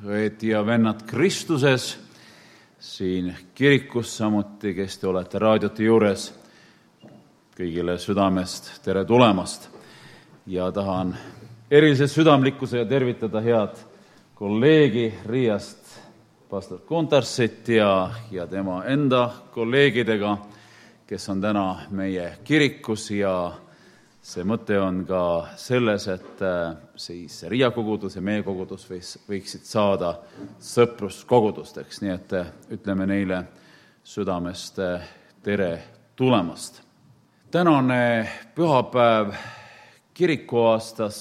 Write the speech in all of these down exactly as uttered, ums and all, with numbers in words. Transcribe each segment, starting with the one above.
õed ja vennad Kristuses, siin kirikus samuti, kes te olete raadiote juures, kõigile südamest tere tulemast. Ja tahan erilise südamlikkusega tervitada head kolleegi Riiast, pastor Kuntarsit ja, ja tema enda kolleegidega, kes on täna meie kirikus ja see mõte on ka selles, et siis Riia kogudus ja meie kogudus võiksid saada sõpruskogudusteks, nii et ütleme neile südamest tere tulemast. Tänane pühapäev kirikuaastas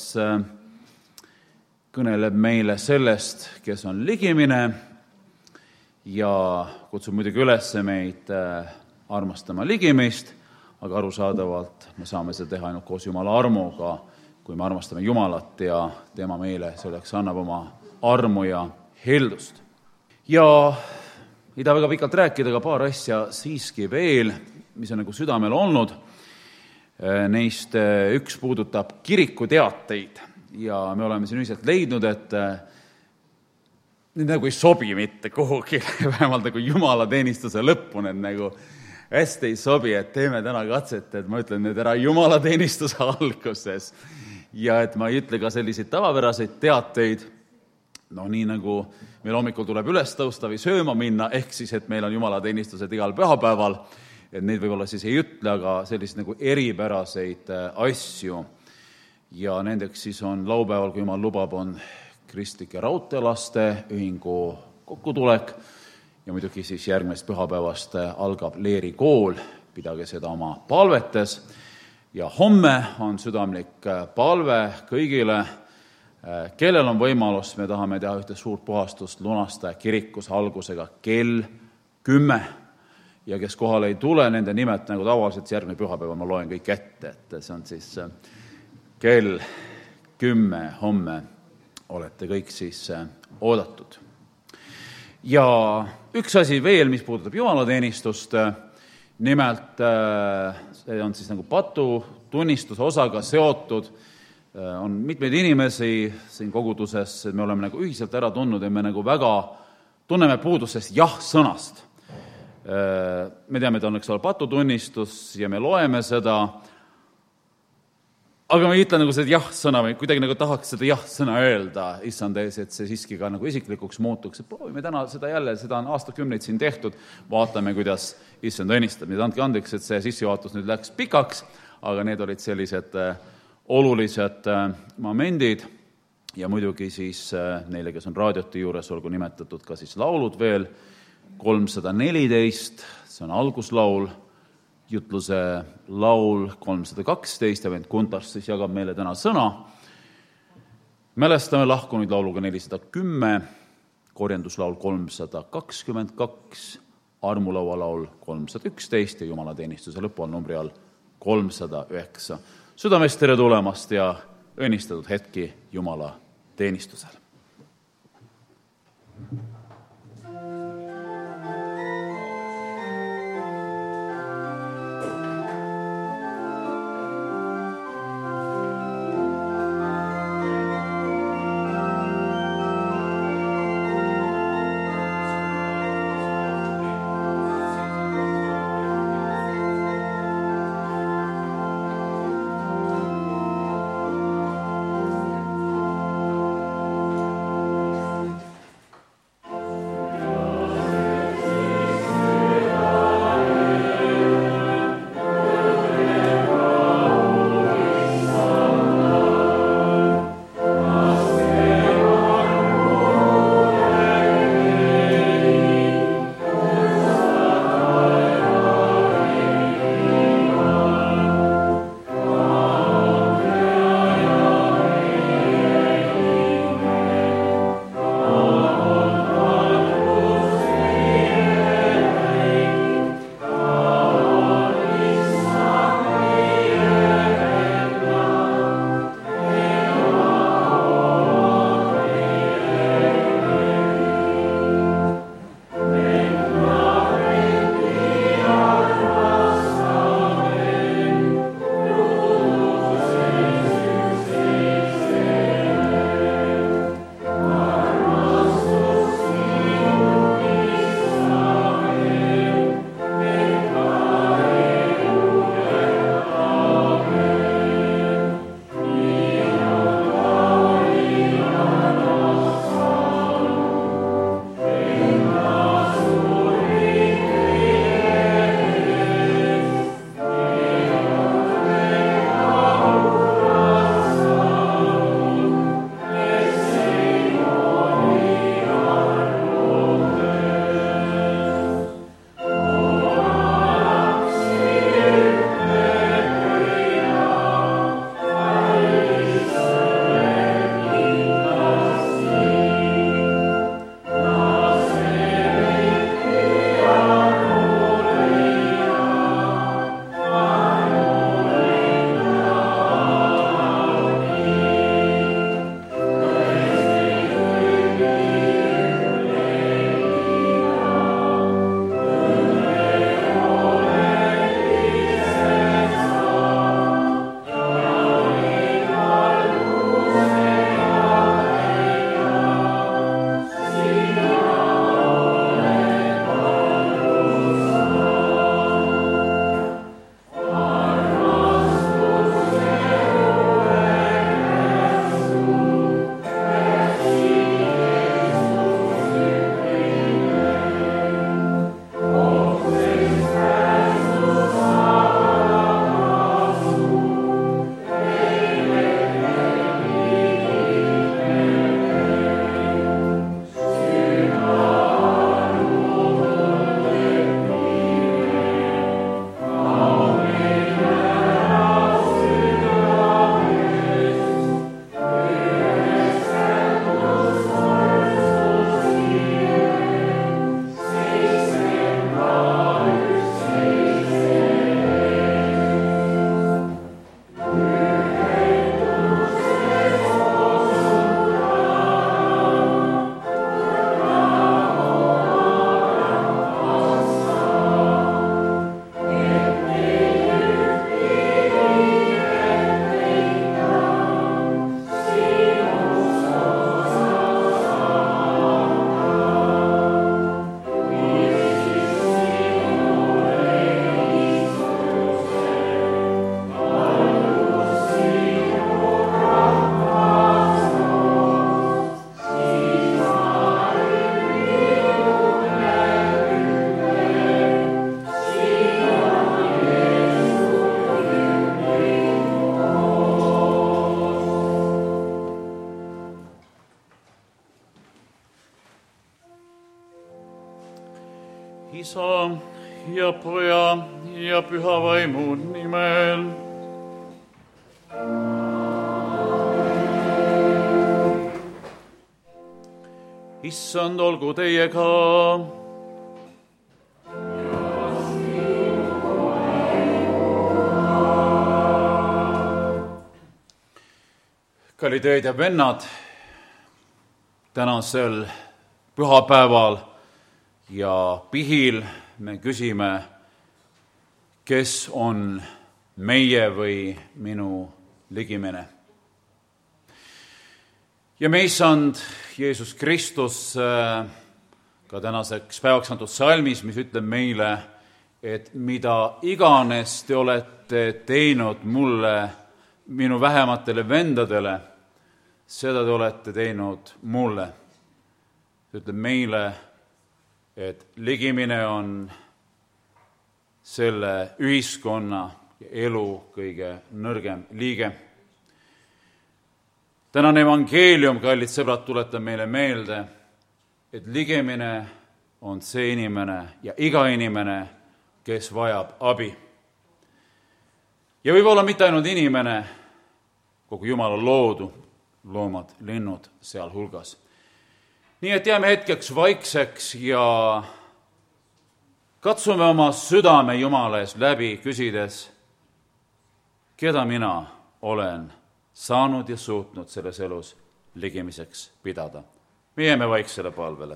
kõneleb meile sellest, kes on ligimine ja kutsub muidugi üles meid armastama ligimist, aga arusaadavalt me saame seda teha ainult koos Jumala armuga, kui me armastame Jumalat ja tema meile selleks annab oma armu ja heldust. Ja ei taha väga pikalt rääkida, aga paar asja siiski veel, mis on nagu südamel olnud. Neist üks puudutab kirikuteateid ja me oleme siin ühiselt leidnud, et need nagu ei sobi mitte kuhugi, vähemalt nagu jumalateenistuse lõppu need nagu hästi ei sobi, et teeme täna katset, et ma ütlen nüüd ära jumalateenistuse alguses ja et ma ei ütle ka selliseid tavapäraseid teateid, no nii nagu meil hommikul tuleb üles tõusta või sööma minna, ehk siis, et meil on jumalateenistused igal pühapäeval, et neid võib-olla siis ei ütle, aga selliseid nagu eripäraseid asju. Ja nendeks siis on laupäeval, kui Jumal lubab, on kristlike raudteelaste ühingu kokkutulek, ja muidugi siis järgmist pühapäevast algab Leeri kool, pidage seda oma palvetes. Ja homme on südamlik palve kõigile, kellel on võimalus, me tahame teha ühte suurt puhastust lunastaja kirikus algusega kell kümme. Ja kes kohale ei tule, nende nimed nagu tavaliselt järgmine pühapäeva ma loen kõik ette, et see on siis kell kümme homme olete kõik siis oodatud. Ja üks asi veel, mis puudutab jumalateenistust, nimelt see on siis nagu patu tunnistuse osaga seotud, on mitmeid inimesi siin koguduses, me oleme nagu ühiselt ära tundnud ja me nagu väga tunneme puudusest jah-sõnast. Me teame, et on üks patu tunnistus ja me loeme seda, aga ma ei ütle nagu seda jah-sõna või kuidagi nagu tahaks seda jah-sõna öelda issand ees, et see siiski ka nagu isiklikuks muutuks. Proovime täna seda jälle, seda on aastakümneid siin tehtud, vaatame, kuidas issand õnnistab. Nüüd andke andeks, et see sissejuhatus nüüd läks pikaks, aga need olid sellised olulised momendid ja muidugi siis neile, kes on raadiote juures, olgu nimetatud ka siis laulud veel, kolmsada neliteist, see on alguslaul, jutluse laul kolmsada kaksteist ja vend Kuntars siis jagab meile täna sõna. Mälestame lahkunud lauluga nelisada kümme, korjanduslaul kolmsada kakskümmend kaks, armulaua laul kolmsada üksteist ja jumalateenistuse lõpu all numbri all kolmsada üheksa. Südamest tere tulemast ja õnnistatud hetki Jumala teenistusel. Isa ja Poja ja Püha Vaimu nimel. Issand, olgu teiega. Kallid õed ja vennad, tänasel pühapäeval ja pihil me küsime, kes on meie või minu ligimene. Ja me issand Jeesus Kristus ka tänaseks päevaks antud salmis, mis ütleb meile, et mida iganes te olete teinud mulle, minu vähematele vendadele, seda te olete teinud mulle. See ütleb meile, et ligimine on selle ühiskonna ja elu kõige nõrgem liige. Tänane evangeelium, kallid sõbrad, tuletab meile meelde, et ligimine on see inimene ja iga inimene, kes vajab abi. Ja võib-olla mitte ainult inimene, kogu Jumala loodu, loomad, linnud sealhulgas. Nii et jääme hetkeks vaikseks ja katsume oma südame Jumala ees läbi, küsides, keda mina olen saanud ja suutnud selles elus ligimiseks pidada. Me jääme vaiksele palvele.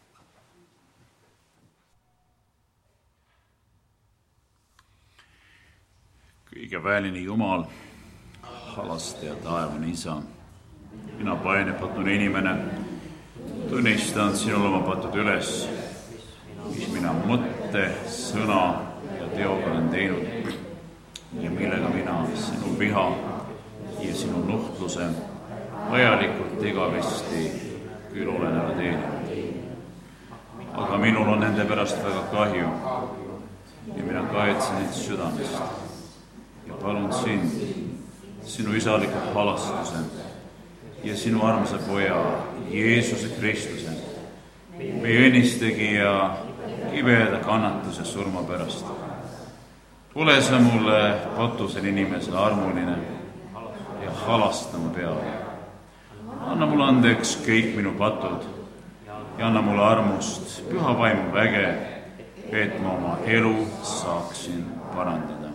Kõige väeline Jumal, halaste ja taevane Isa, mina painepatun inimene, tunnistan sinule oma patud üles, mis mina mõtte, sõna ja teoga olen teinud ja millega mina sinu viha ja sinu nuhtluse vajalikult igavesti küll olen ära teeninud. Aga minul on nende pärast väga kahju ja mina kahetsen neid südamest ja palun sind, sinu isalikud halastuse ja sinu armsa poja Jeesuse Kristuse, meie õnnistegija kibeda kannatuse surma pärast. Ole sa mulle patusel inimesele armuline ja halasta mu peale. Anna mulle andeks kõik minu patud ja anna mulle armust püha vaimu väge, et ma oma elu saaksin parandada.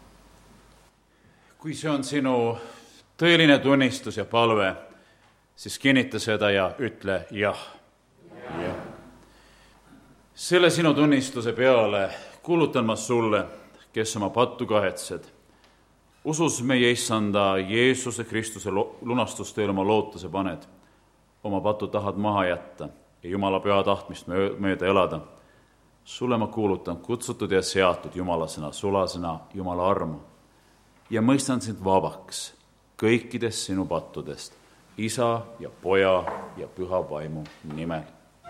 Kui see on sinu tõeline tunnistus ja palve, siis kinnita seda ja ütle jah. jah. Selle sinu tunnistuse peale kuulutan ma sulle, kes oma pattu kahetsed. Usus meie issanda Jeesuse Kristuse lunastustööle oma lootuse paned. Oma patu tahad maha jätta ja Jumala püha tahtmist mööda elada. Sulle ma kuulutan kutsutud ja seatud Jumalasena, sulasena Jumala armu. Ja mõistan sind vabaks kõikidest sinu pattudest, Isa ja Poja ja Püha Vaimu nimel.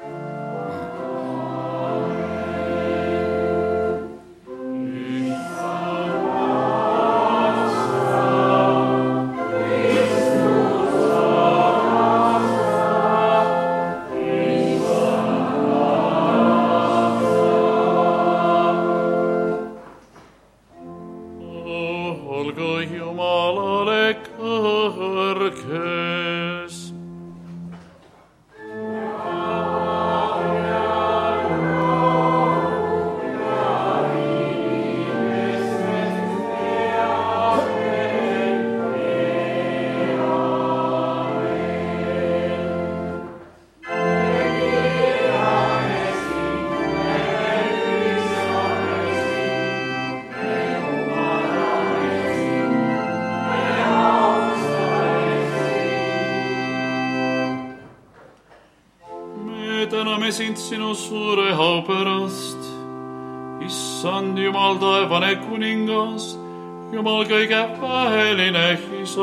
Sind sinu suure au pärast, issand Jumal taevane kuningas, Jumal kõige väeline Isa.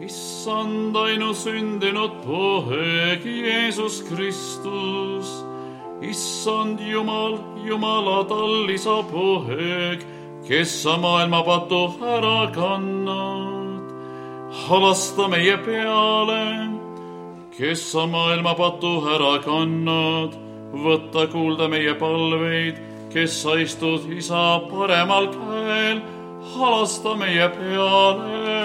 Sündinud poeg Jeesus Kristus, issand Jumal, Jumala tallisa poeg, kes sa maailma patu ära kannad. Halasta meie peale, kes sa maailma patu ära kannad. Võtta kuulda meie palveid, kes sa istud isa paremal käel. Halasta meie peale.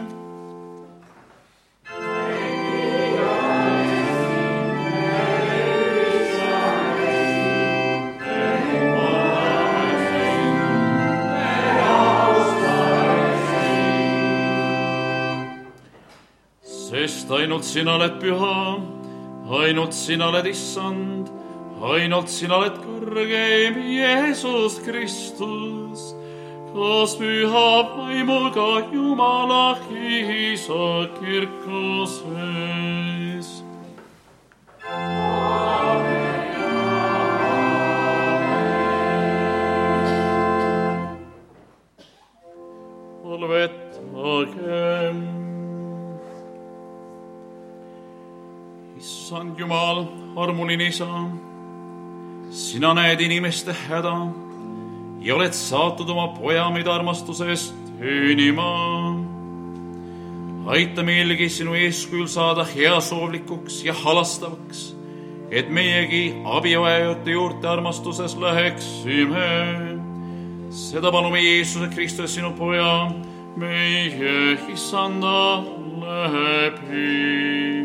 Sest ainult sina oled püha, ainult sina oled issand, ainult sina oled kõrgeim Jeesus Kristus, koos püha vaimuga Jumala isa kirkuses. Palvetagem. Issand Jumal, armuline isa, sina näed inimeste häda ja oled saatnud oma poja meid armastusest teenima. Aita meilgi sinu eeskujul saada heasoovlikuks ja halastavaks, et meiegi abivajajate juurde armastuses läheksime. Seda palume Jeesuse Kristus, sinu poja, meie issanda läbi.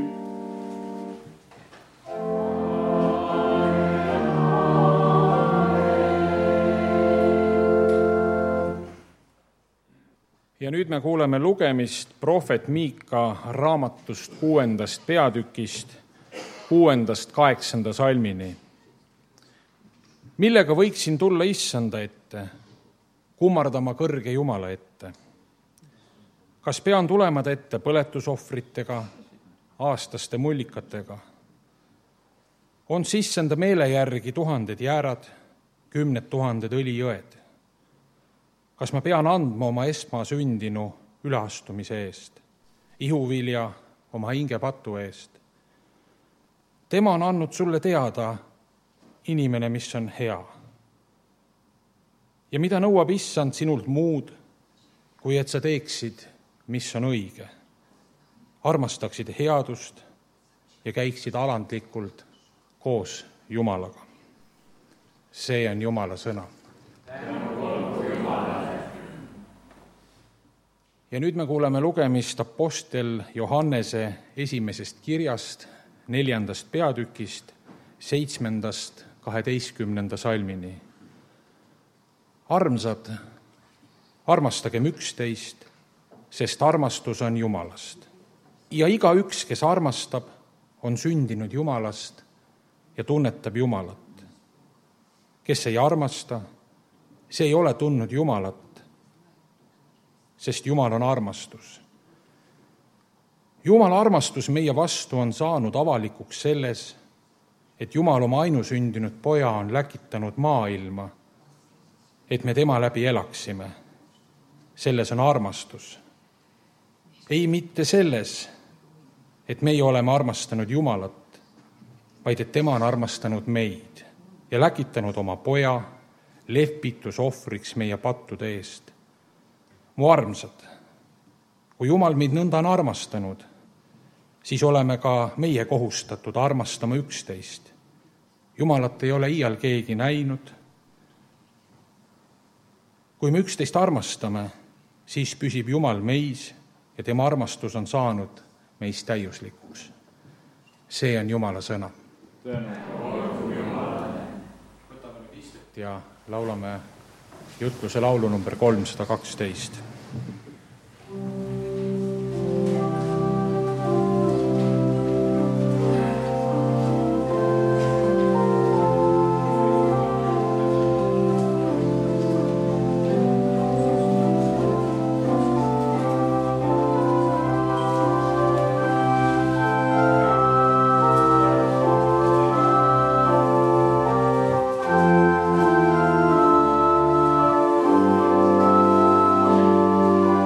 Ja nüüd me kuuleme lugemist prohvet Miika raamatust kuuendast peatükist, kuuendast kaheksanda salmini. Millega võiksin tulla issanda ette, kummardama kõrge Jumala ette? Kas pean tulema ta ette põletusohvritega, aastaste mullikatega? On sissenda meele järgi tuhanded jäärad, kümned tuhanded õlijõed? Kas ma pean andma oma esmasündinu üleastumise eest, ihuvilja oma hingepatu eest? Tema on andnud sulle teada, inimene, mis on hea. Ja mida nõuab issand sinult muud, kui et sa teeksid, mis on õige? Armastaksid headust ja käiksid alandlikult koos Jumalaga. See on Jumala sõna. Ja nüüd me kuuleme lugemist apostel Johannese esimesest kirjast, neljandast peatükist, seitsmendast kaheteistkümnenda salmini. Armsad, armastagem üksteist, sest armastus on Jumalast. Ja igaüks, kes armastab, on sündinud Jumalast ja tunnetab Jumalat. Kes ei armasta, see ei ole tundnud Jumalat, sest Jumal on armastus. Jumala armastus meie vastu on saanud avalikuks selles, et Jumal oma ainusündinud poja on läkitanud maailma, et me tema läbi elaksime. Selles on armastus. Ei mitte selles, et meie oleme armastanud Jumalat, vaid et tema on armastanud meid ja läkitanud oma poja lehvitusohvriks meie pattude eest. Mu armsad, kui Jumal meid nõnda on armastanud, siis oleme ka meie kohustatud armastama üksteist. Jumalat ei ole iial keegi näinud. Kui me üksteist armastame, siis püsib Jumal meis ja tema armastus on saanud meis täiuslikuks. See on Jumala sõna. Võtame nüüd istet ja laulame jutluse laulu number kolmsada kaksteist. Thank you.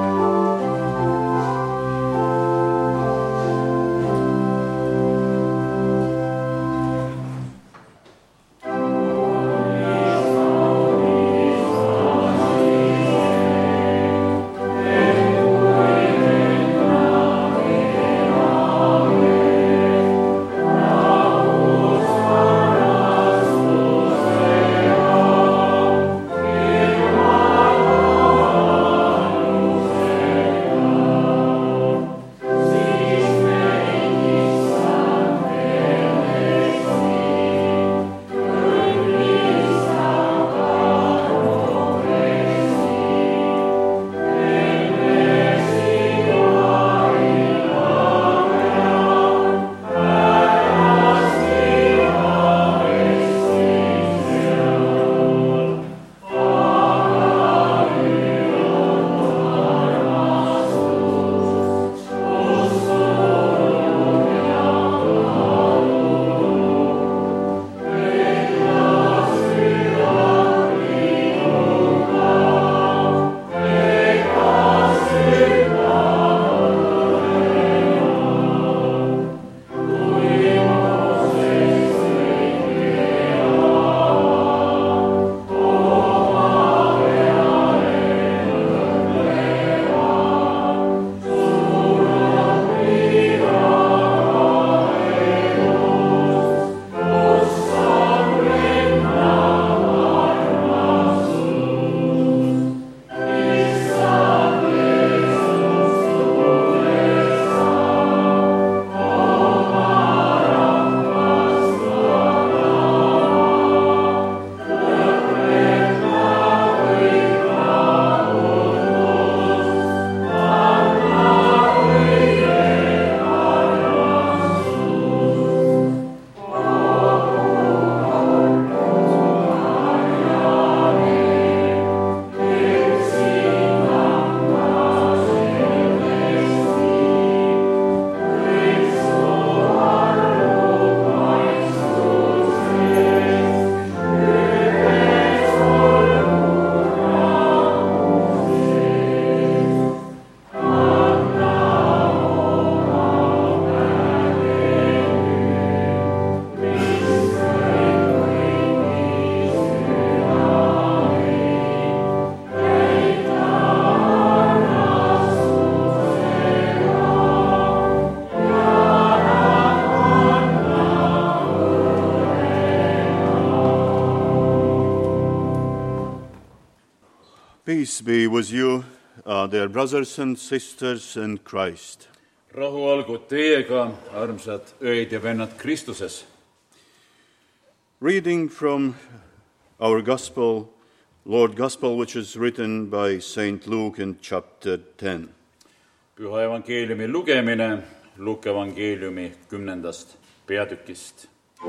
Peace be with you, uh, dear brothers and sisters in Christ. Rahu olgu teiega, armsad õed ja vennad Kristuses. Reading from our Gospel, Lord Gospel, which is written by Saint Luke in chapter ten. Püha evangeeliumi lugemine Luuke evangeeliumi kümnendast peatükist.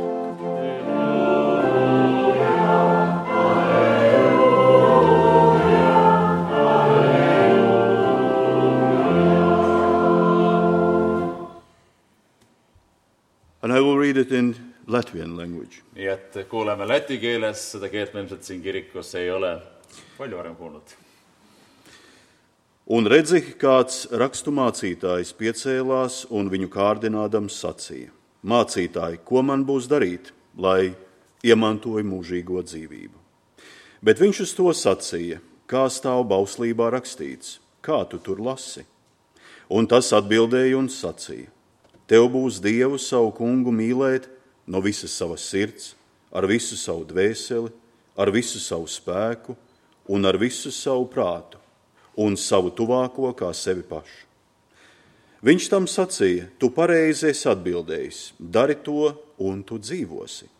And I will read it in Latvian language. Nii et kuuleme läti keeles, seda keelt me ilmselt siin kirikus ei ole palju varem kuulnud. Un redzi, kāds rakstu mācītājs piecēlās un viņu kārdinādams sacīja: Mācītāji, ko man būs darīt, lai iemantoju mūžīgo dzīvību? Bet viņš uz to sacīja: kā stāv bauslībā rakstīts, kā tu tur lasi? Un tas atbildēja un sacīja: Tev būs Dievu savu kungu mīlēt no visas savas sirds, ar visu savu dvēseli, ar visu savu spēku un ar visu savu prātu, un savu tuvāko kā sevi pašu. Viņš tam sacīja: Tu pareizi esi atbildējis, dari to, un tu dzīvosi.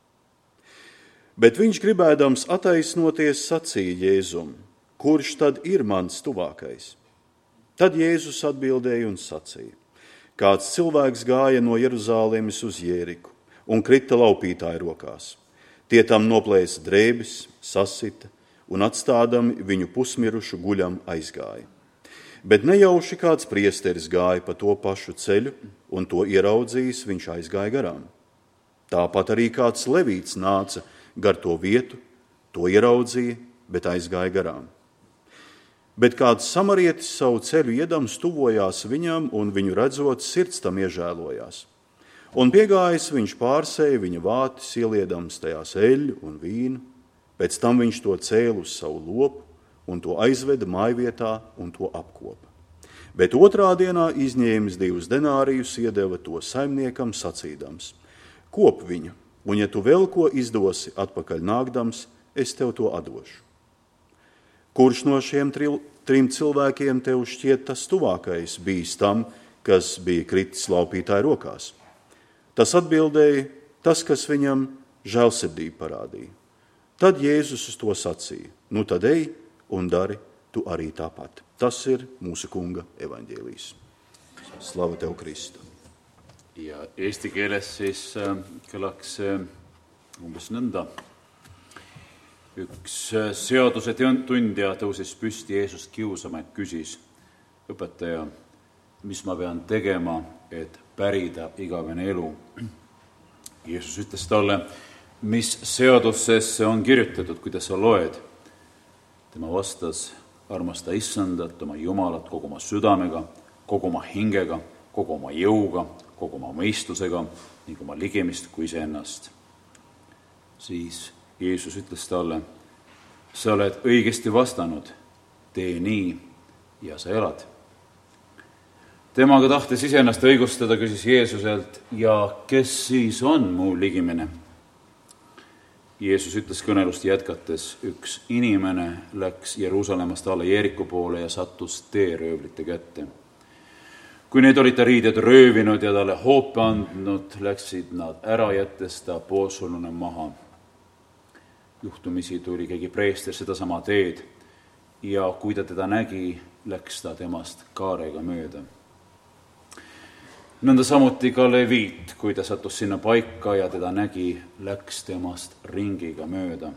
Bet viņš gribēdams attaisnoties sacīja Jēzum: Kurš tad ir mans tuvākais? Tad Jēzus atbildēja un sacīja: Kāds cilvēks gāja no Jeruzālēmas uz Jēriku un krita laupītāju rokās. Tie tam noplēsa drēbes, sasita un atstādami viņu pusmirušu guļam aizgāja. Bet nejauši kāds priesteris gāja pa to pašu ceļu, un to ieraudzījis, viņš aizgāja garām. Tāpat arī kāds levīts nāca gar to vietu, to ieraudzīja, bet aizgāja garām. Bet kāds samarietis savu ceļu iedams tuvojās viņam, un viņu redzot, sirds tam iežēlojās. Un piegājis viņš pārsēja viņa vātis, ieliedams tajās eļļu un vīnu, pēc tam viņš to cēla uz savu lopu, un to aizveda mājvietā un to apkopa. Bet otrā dienā izņēmis divus denārijus, iedeva to saimniekam sacīdams: Kop viņu, un ja tu vēl ko izdosi atpakaļ nākdams, es tev to atdošu. Kurš no šiem tri, trim cilvēkiem tev šķiet tas tuvākais bijis tam, kas bija kritis laupītāju rokās? Tas atbildēja: tas, kas viņam žēlsirdību parādīja. Tad Jēzus uz to sacīja: Nu tad ej un dari tu arī tāpat. Tas ir mūsu kunga evaņģēlijs. Slava tev, Kristu! Ja eesti keeles siis äh, kõlaks äh, umbes nõnda. Üks äh, seaduse tundja tõusis püsti Jeesust kiusama ja küsis: Õpetaja, mis ma pean tegema, et pärida igavene elu? Jeesus ütles talle: Mis seadusesse on kirjutatud, kuidas sa loed? Tema vastas: Armasta Issandat, oma Jumalat kogu oma südamega, kogu oma hingega, kogu oma jõuga, kogu oma mõistusega ning oma ligimist kui iseennast. Siis Jeesus ütles talle: Sa oled õigesti vastanud, tee nii ja sa elad. Temaga tahtes iseennast õigustada, küsis Jeesuselt: Ja kes siis on mu ligimine? Jeesus ütles kõnelust jätkates: Üks inimene läks Jeruusalemmast alla Jeeriku poole ja sattus teeröövlite kätte. Kui need olid ta riided röövinud ja talle hoope andnud, läksid nad ära, jättes ta poolsulune maha. Juhtumisi tuli keegi preester sedasama teed ja kui ta teda nägi, läks ta temast kaarega mööda. Nõnda samuti ka leviit, kui ta sattus sinna paika ja teda nägi, läks temast ringiga mööda.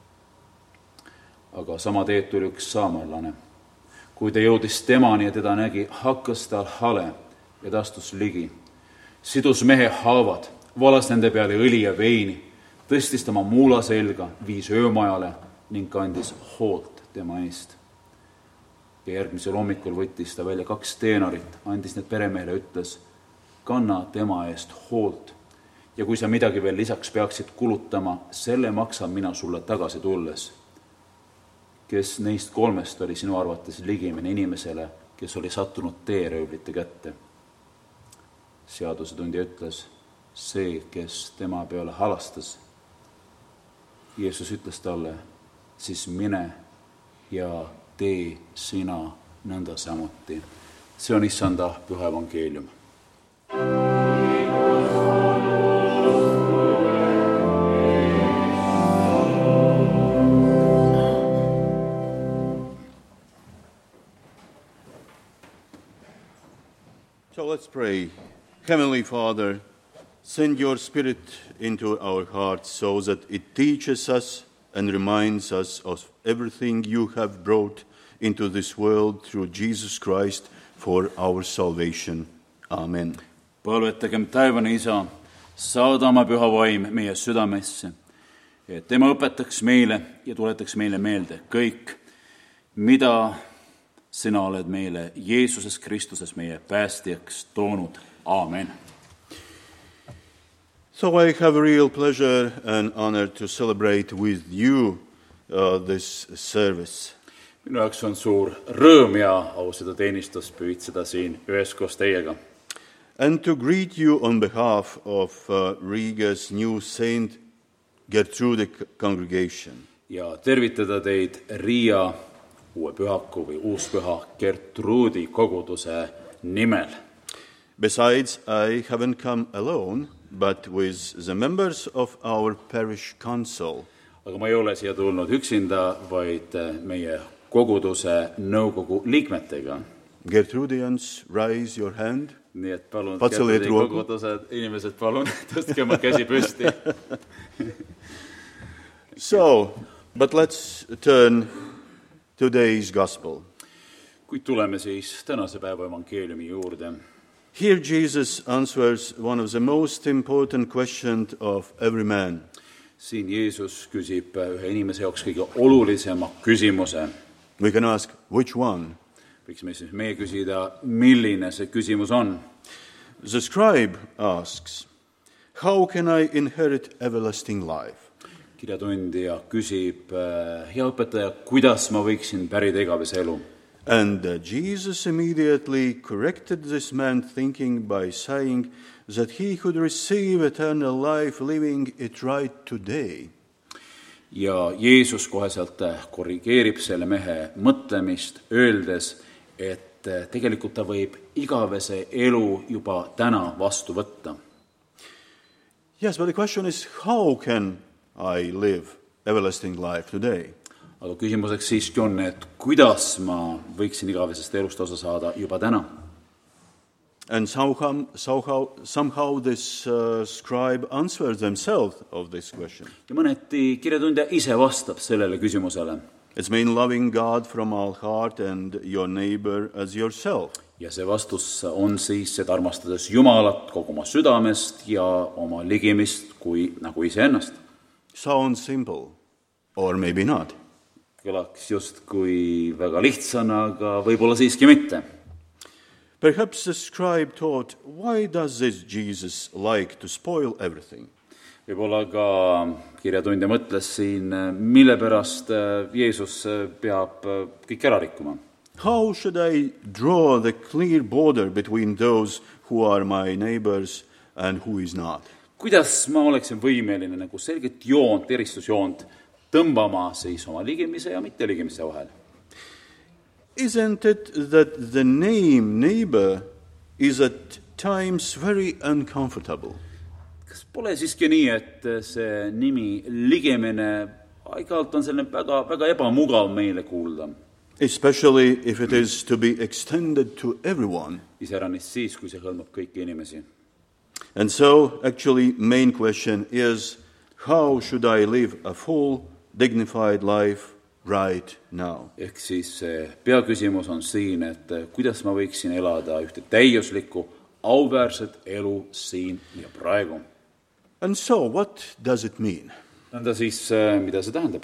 Aga sama teed tuli üks saamarlane. Kui ta jõudis temani ja teda nägi, hakkas tal hale ja ta astus ligi. Sidus mehe haavad, valas nende peale õli ja veini, tõstis tema muula selga, viis öömajale ning kandis hoolt tema eest. Ja järgmisel hommikul võttis ta välja kaks teenarit, andis need peremehele, ütles: Kanna tema eest hoolt ja kui sa midagi veel lisaks peaksid kulutama, selle maksan mina sulle tagasi tulles. Kes neist kolmest oli sinu arvates ligimine inimesele, kes oli sattunud teeröövlite kätte? Seadusetundja ütles: See, kes tema peale halastas. Jeesus ütles talle: Siis mine ja tee sina nõnda samuti. See on issanda püha evangeelium. So let's pray. Heavenly Father, send your Spirit into our hearts so that it teaches us and reminds us of everything you have brought into this world through Jesus Christ for our salvation. Amen. Palvetagem taevane Isa, saada oma püha vaim meie südamesse, et tema õpetaks meile ja tuletaks meile meelde kõik, mida sina oled meile Jeesuses Kristuses meie päästjaks toonud. Amen. So I have a real pleasure and honor to celebrate with you uh, this service. Minu jaoks on suur rõõm ja au seda teenistust pühitseda siin üheskoos teiega. And to greet you on behalf of uh, Riga's new Saint Gertrude congregation. Ja tervitada teid Riia uue pühaku või uuspüha Gertruudi koguduse nimel. Besides, I haven't come alone, but with the members of our parish council. Aga ma ei ole siia tulnud üksinda, vaid meie koguduse nõukogu liikmetega. Gertrudians, raise your hand. Nii et palun, Gertrudi kogudused, inimesed, palun, tõstke oma käsi püsti. So, but let's turn today's gospel. Kuid tuleme siis tänase päeva evangeeliumi juurde. Here Jesus answers one of the most important questions of every man. Siin Jeesus küsib ühe inimese jaoks kõige olulisema küsimuse. We can ask, which one? Võiksime siis meie küsida, milline see küsimus on. The scribe asks, how can I inherit everlasting life? Kirjatundja küsib, hea õpetaja, kuidas ma võiksin pärida igavese elu? And uh, Jesus immediately corrected this man thinking by saying that he could receive eternal life living it right today. Ja Jeesus koheselt korrigeerib selle mehe mõtlemist, öeldes, et tegelikult ta võib igavese elu juba täna vastu võtta. Yes, but the question is, how can I live everlasting life today? Aga küsimuseks siiski on, et kuidas ma võiksin igavesest elust osa saada juba täna? And somehow, somehow, somehow this uh, scribe answers themselves of this question. Ja mõneti kirjatundja ise vastab sellele küsimusele. It's mean loving God from all heart and your neighbor as yourself. Ja see vastus on siis, et armastades Jumalat kogu oma südamest ja oma ligimist kui, nagu iseennast. Sounds simple, or maybe not. Kõlaks just kui väga lihtsana, aga võib-olla siiski mitte. Perhaps the scribe thought, why does this Jesus like to spoil everything? Võib-olla ka kirjatundja mõtles siin, mille pärast Jeesus peab kõik ära rikkuma. How should I draw the clear border between those who are my neighbors and who is not? Kuidas ma oleksin võimeline nagu selget joont, eristusjoont tõmbama siis oma ligimise ja mitte ligimise vahel? Isn't it that the name neighbor is at times very uncomfortable? Kas pole siiski nii, et see nimi ligemine aeg-ajalt on selline väga, väga ebamugav meile kuulda? Especially if it is to be extended to everyone. Iseäranis siis, kui see hõlmab kõiki inimesi. And so, actually, main question is, how should I live a full, dignified life right now? Ehk siis peaküsimus on siin, et kuidas ma võiksin elada ühte täiuslikku, auväärset elu siin ja praegu. And so, what does it mean? Nõnda siis, mida see tähendab?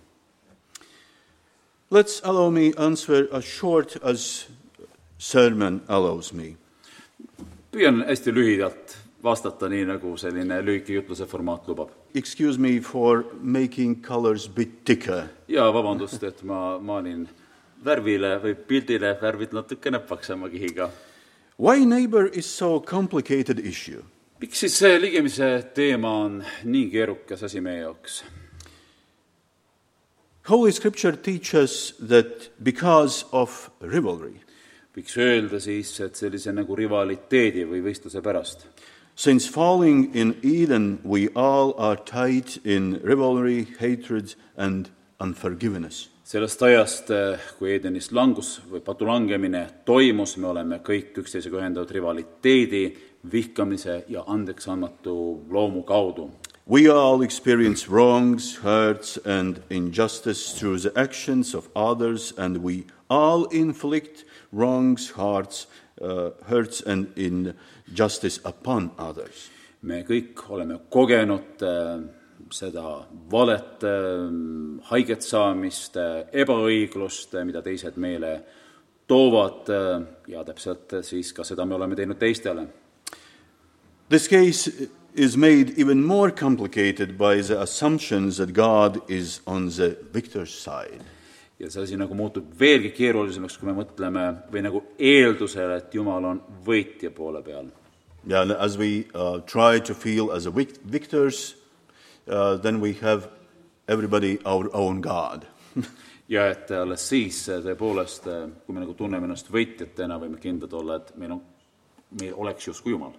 Let's allow me answer as short as sermon allows me. Püüan hästi lühidalt vastata nii, nagu selline lühike jutluse formaat lubab. Excuse me for making colors bit thicker. Ja vabandust, et ma maalin värvile või pildile värvid natukene paksema kihiga. Why neighbor is so complicated issue? Miks siis see ligimise teema on nii keerukas asi meie jaoks? Holy Scripture teaches that because of rivalry, võiks öelda siis, et sellise nagu rivaliteedi või võistluse pärast. since falling in Eden, we all are tied in rivalry, hatred and unforgiveness. Sellest ajast, kui Edenist langus või patu langemine toimus, me oleme kõik üksteisega ühendatud rivaliteedi, vihkamise ja andeks andmatu loomu kaudu. We all experience wrongs, hurts and injustice through the actions of others, and we all inflict wrongs, hurts, uh, hurts and injustice upon others. Me kõik oleme kogenud äh, seda valet, äh, haiget saamist, äh, ebaõiglust, äh, mida teised meile toovad äh, ja täpselt äh, siis ka seda me oleme teinud teistele. This case is made even more complicated by the assumptions that God is on the victor's side. Ja see asi nagu muutub veelgi keerulisemaks, kui me mõtleme või nagu eeldusele, et Jumal on võitja poole peal. Yeah, and as we uh, try to feel as a vic- victors, uh, then we have everybody our own God. Ja et alles siis tõepoolest, kui me nagu tunneme ennast võitjatena, võime kindlad olla, et meil, on, meil oleks justkui Jumal.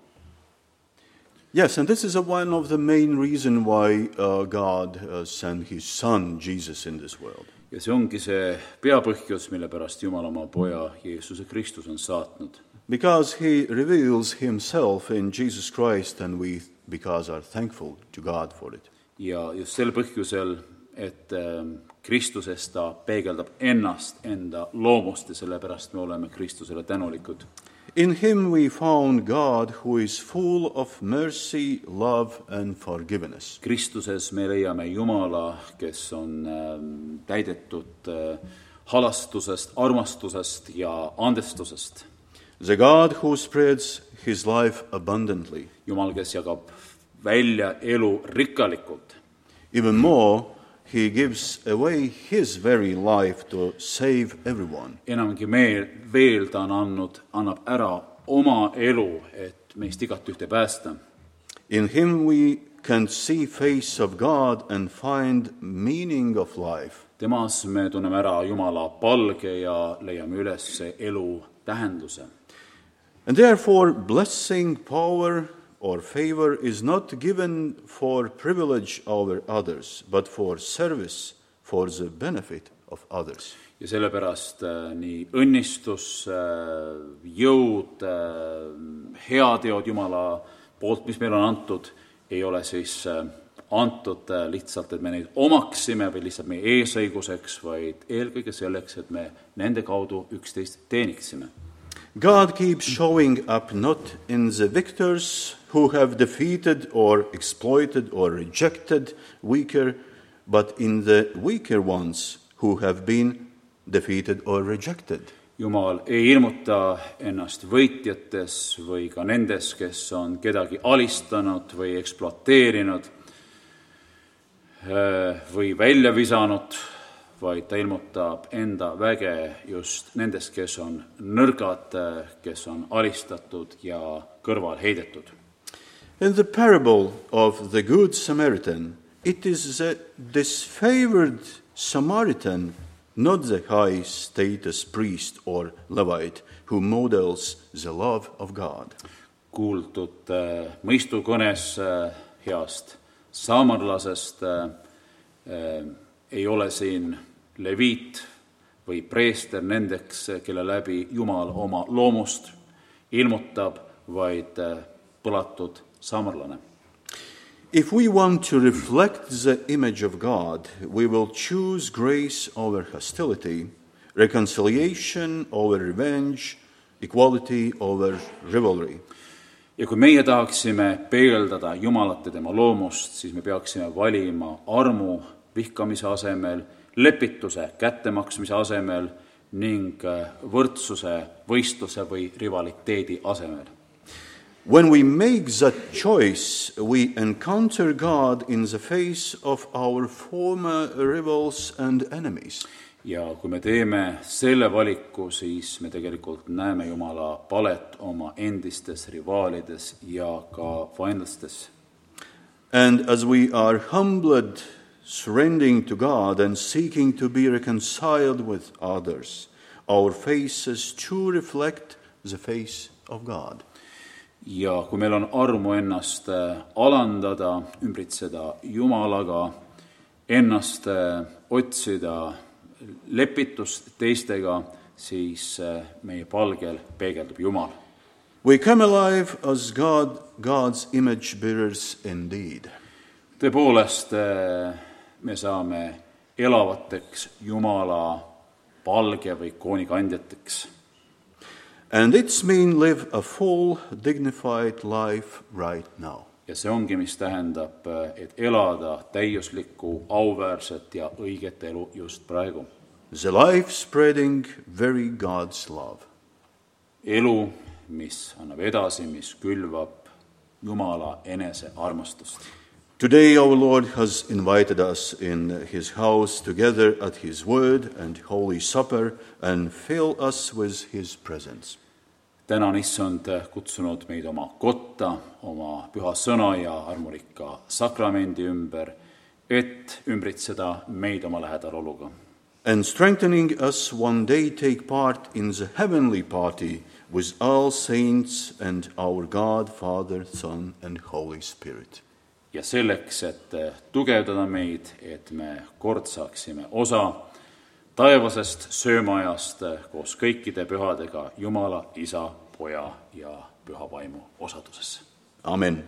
Yes, and this is a, one of the main reason why uh, God uh, sent his son Jesus in this world. Ja see ongi see peapõhjus, mille pärast Jumal oma poja Jeesuse Kristus on saatnud. Because he reveals himself in Jesus Christ, and we because are thankful to God for it. Ja just sel põhjusel, et Kristuses ta peegeldab ennast, enda loomust ja sellepärast me oleme Kristusele tänulikud. In him we found God who is full of mercy, love and forgiveness. Kristuses me leiame Jumala, kes on täidetud halastusest, armastusest ja andestusest. The God who spreads his life abundantly. Jumal, kes jagab välja elu rikkalikult. Even more, he gives away his very life to save everyone. Enamgi meil veel ta on andnud, annab ära oma elu, et meist igat ühte päästa. In him we can see face of God and find meaning of life. Temas me tunneme ära Jumala palge ja leiame üles elu tähenduse. And therefore blessing, power or favor is not given for privilege over others, but for service, for the benefit of others. Ja sellepärast äh, nii õnnistus, äh, jõud, äh, heateod Jumala poolt, mis meil on antud, ei ole siis äh, antud äh, lihtsalt, et me neid omaksime või lihtsalt meie eesõiguseks, vaid eelkõige selleks, et me nende kaudu üksteist teeniksime. God keeps showing up not in the victors who have defeated or exploited or rejected weaker, but in the weaker ones who have been defeated or rejected. Jumal ei ilmuta ennast võitjates või ka nendes, kes on kedagi alistanud või ekspluateerinud või välja visanud, vaid ta ilmutab enda väge just nendest, kes on nõrgad, kes on alistatud ja kõrval heidetud. In the parable of the Good Samaritan, it is the disfavored Samaritan, not the high-status priest or Levite, who models the love of God. Kuuldud äh, mõistukõnes äh, heast saamarlasest äh, äh, ei ole siin leviit või preester nendeks, kelle läbi Jumal oma loomust ilmutab, vaid äh, põlatud saamarlane. If we want to reflect the image of God, we will choose grace over hostility, reconciliation over revenge, equality over rivalry. Ja kui meie tahaksime peegeldada Jumalat ja tema loomust, siis me peaksime valima armu vihkamise asemel, lepituse kättemaksmise asemel ning võrdsuse, võistluse või rivaliteedi asemel. When we make that choice, we encounter God in the face of our former rivals and enemies. Ja kui me teeme selle valiku, siis me tegelikult näeme Jumala palet oma endistes rivaalides ja ka vaenlastes. And as we are humbled surrendering to God and seeking to be reconciled with others, our faces to reflect the face of God. Ja kui meil on armu ennast alandada, ümbritseda Jumalaga, ennast otsida lepitust teistega, siis meie palgel peegeldub Jumal. We come alive as God, God's image bearers indeed. Tõepoolest, me saame elavateks Jumala palge või koonikandjateks. And it's mean live a full, dignified life right now. Ja see ongi, mis tähendab, et elada täiuslikku, auväärset ja õiget elu just praegu. The life spreading very God's love. Elu, mis annab edasi, mis külvab Jumala enese armastust. Today our Lord has invited us in his house together at his word and holy supper and fill us with his presence. Täna on issand kutsunud meid oma kotta, oma püha sõna ja armurikka sakramendi ümber, et ümbritseda meid oma lähedaloluga. And strengthening us one day take part in the heavenly party with all saints and our God, Father, Son and Holy Spirit. Ja selleks, et tugevdada meid, et me kord saaksime osa taevasest söömaajast koos kõikide pühadega Jumala, Isa, Poja ja Püha Vaimu osadusesse. Amen.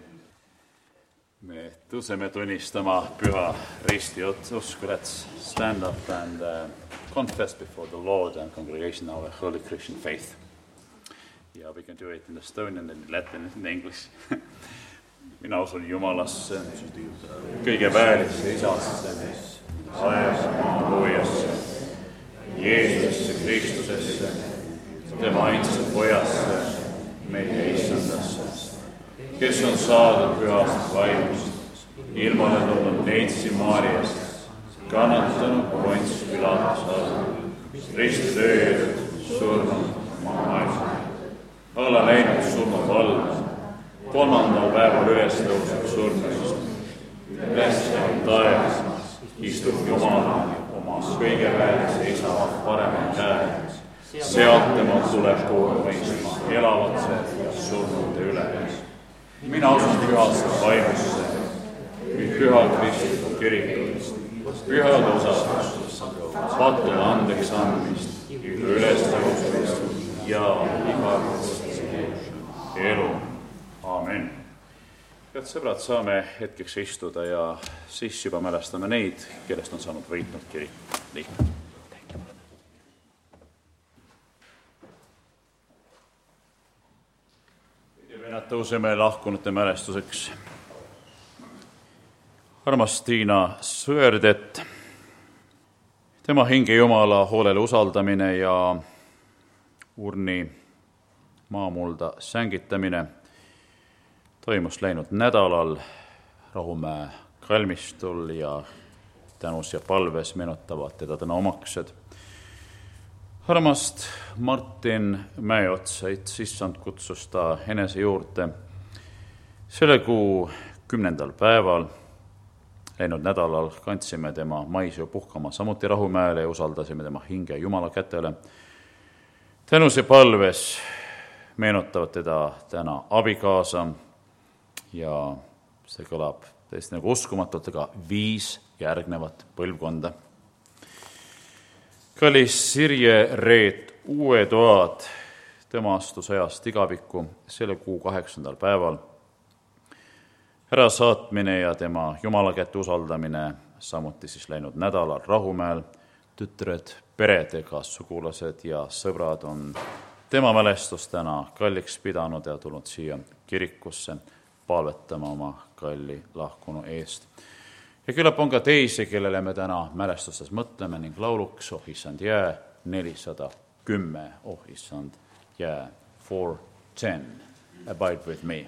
Me tõuseme tunnistama püha risti usku. Let's stand up and uh, confess before the Lord and congregation our holy Christian faith. Yeah, we can do it in Estonian and in Latin and in English. Mina usun Jumalasse, kõige väelisse Isasse, taevas maa loojasse, Jeesusesse Kristusesse, tema ainsa Pojasse, meie issandasse, kes on saadud pühast vaimust, ilmale tulnud Neitsi Maariast, kannatanud Ponts Pilatuse all, risti löödud, surnud maailma, alla läinud surnud valda, kolmandal päeval üles tõusnud surnust, ülestanud taevas, istub Jumala oma kõige väelise Isa paremal käel, sealt tema tuleb kogu mõistma elavatse ja surnude üle. Mina usun pühasse vaimusse, püha kristlikku kirikut, pühad osadust, pattude andeks andmist, ülestõusmist ja igavesest elu. Amen. Head sõbrad, saame hetkeks istuda ja siis juba mälestame neid, kellest on saanud võitnud kirik liikmed. Ja tõuseme lahkunute mälestuseks. Armas Tiina Sõerdet, tema hinge Jumala hoolele usaldamine ja urni maamulda sängitamine toimus läinud nädalal Rahumäe kalmistul ja tänus ja palves meenutavad teda täna omaksed. Armast Martin Mäeotsa, issand kutsus ta enese juurde selle kuu kümnendal päeval. Läinud nädalal kandsime tema maisjõu puhkama samuti Rahumäele ja usaldasime tema hinge Jumala kätele. Tänus ja palves meenutavad teda täna abikaasa ja see kõlab tõesti nagu uskumatult, aga viis järgnevat põlvkonda. Kallis Sirje Reet Uue toad, tema astus ajast igavikku selle kuu kaheksandal päeval. Ärasaatmine ja tema Jumala kätte usaldamine samuti siis läinud nädalal Rahumäel. Tütred, peredega, sugulased ja sõbrad on tema mälestus täna kalliks pidanud ja tulnud siia kirikusse palvetama oma kalli lahkunu eest. Ja küllap on ka teisi, kellele me täna mälestustes mõtleme ning lauluks Oh issand jää nelisada kümme, Oh issand jää four ten, Abide with me.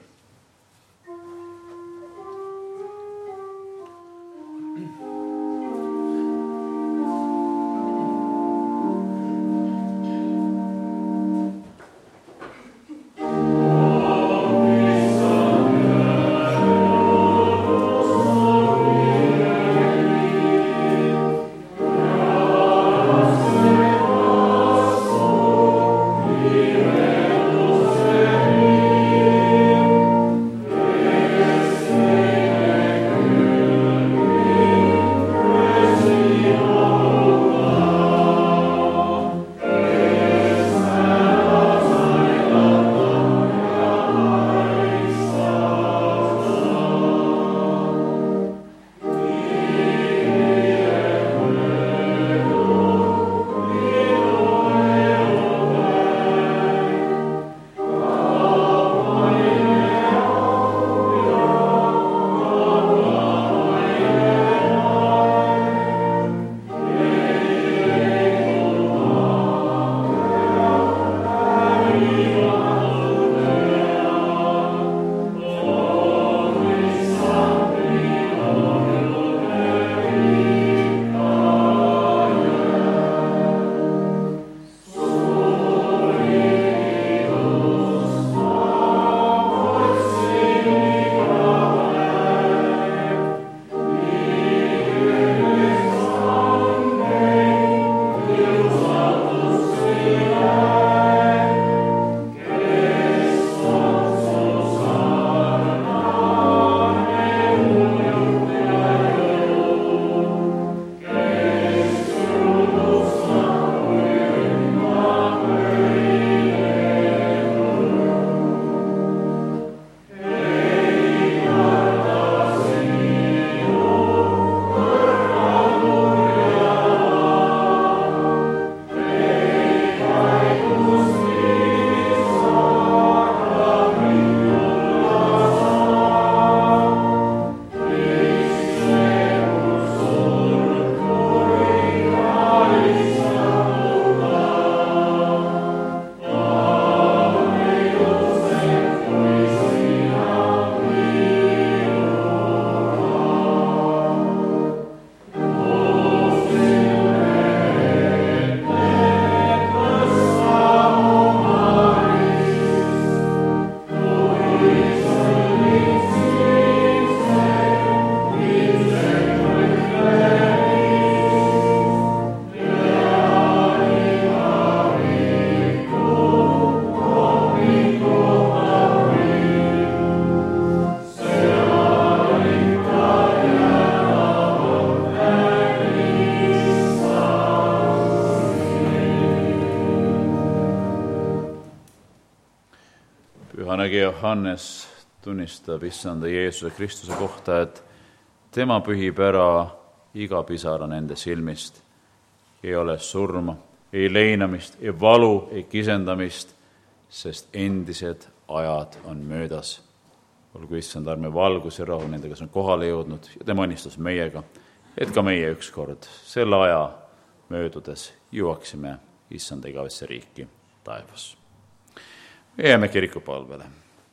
Pühanägi Johannes tunnistab issanda Jeesuse Kristuse kohta, et tema pühib ära iga pisara nende silmist. Ei ole surma, ei leinamist, ei valu, ei kisendamist, sest endised ajad on möödas. Olgu issand arme valgus ja rahu nende, kes on kohale jõudnud ja tema õnnistus meiega, et ka meie ükskord selle aja möödudes jõuaksime issanda igavesse riiki taevas. Me jääme kirikupalvele.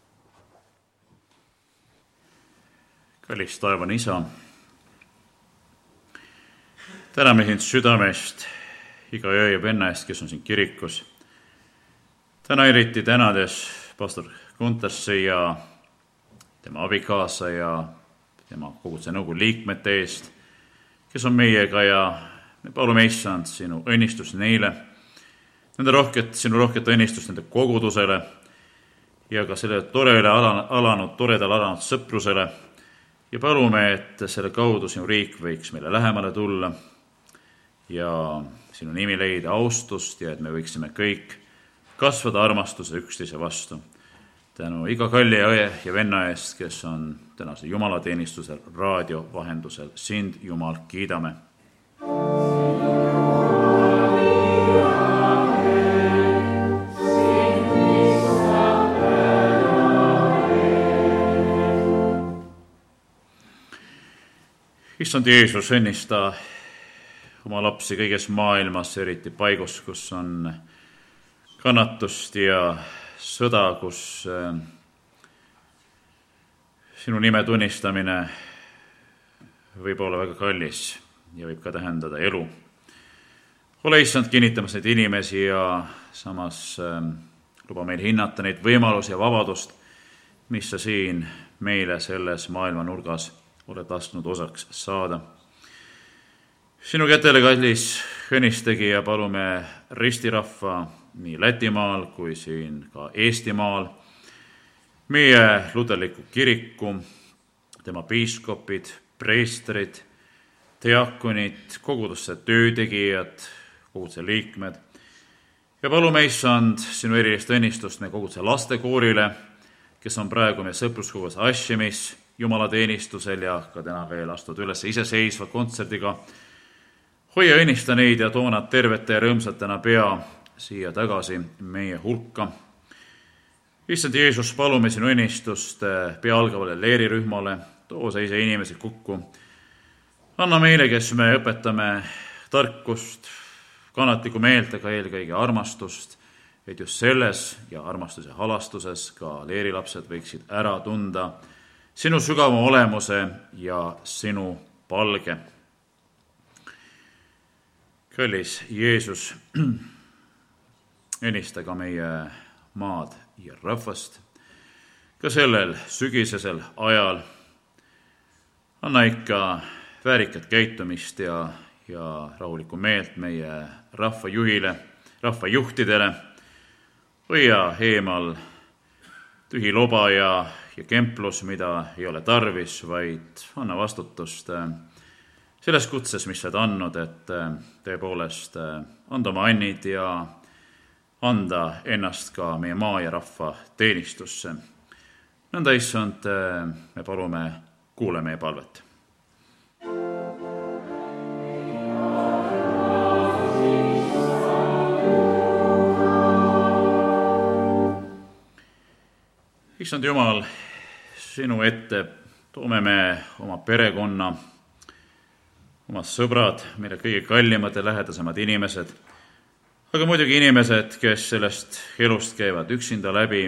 Kallis taevane isa, täname sind südamest iga öö ja venna eest, kes on siin kirikus. Täna eriti tänades pastor Kuntersi ja tema abikaasa ja tema koguduse nõukogu liikmete eest, kes on meiega, ja me palume issand sinu õnnistus neile, nende rohket, sinu rohket õnnistust nende kogudusele ja ka selle torele alanud, toredal alanud sõprusele, ja palume, et selle kaudu sinu riik võiks meile lähemale tulla ja sinu nimi leida austust ja et me võiksime kõik kasvada armastuse üksteise vastu. Tänu iga kalli õe ja venna eest, kes on tänase jumalateenistusel raadio vahendusel. Sind, Jumal, kiidame. Issand Jeesus, õnnista oma lapsi kõiges maailmas, eriti paigus, kus on kannatust ja sõda, kus sinu nime tunnistamine võib olla väga kallis ja võib ka tähendada elu. Ole issand kinnitamas neid inimesi ja samas luba meil hinnata neid võimalusi ja vabadust, mis sa siin meile selles maailma nurgas oled lasknud osaks saada. Sinu kätele, kallis õnnistegija, palume ristirahva nii Lätimaal kui siin ka Eestimaal, meie luterliku kiriku, tema piiskopid, preestrid, diakonid, kogudusse töötegijad, koguduse liikmed. Ja palume issand sinu erilist õnnistust meie koguduse lastekoorile, kes on praegu meie sõpruskogus Ashemis jumalateenistusel ja ka täna veel astud üles iseseisva kontserdiga. Hoia õnnista neid ja too nad tervete ja rõõmsatena pea siia tagasi meie hulka. Issand Jeesus, palume sinu õnnistust pea algavale leerirühmale, too sa ise inimesi kokku. Anna meile, kes me õpetame tarkust, kannatlikku meelt, aga eelkõige armastust, et just selles ja armastuse halastuses ka leerilapsed võiksid ära tunda sinu sügava olemuse ja sinu palge. Kallis Jeesus, õnnista ka meie maad ja rahvast, ka sellel sügisesel ajal. Anna ikka väärikat käitumist ja, ja rahulikku meelt meie rahvajuhile, rahvajuhtidele. Hoia eemal tühi loba ja ja kemplus, mida ei ole tarvis, vaid anna vastutust selles kutses, mis sa oled andnud, et tõepoolest anda oma annid ja anda ennast ka meie maa ja rahva teenistusse. Nõnda, issand, me palume, kuule meie palvet. Issand Jumal, sinu ette toome me oma perekonna, oma sõbrad, meile kõige kallimad ja lähedasemad inimesed, aga muidugi inimesed, kes sellest elust käivad üksinda läbi,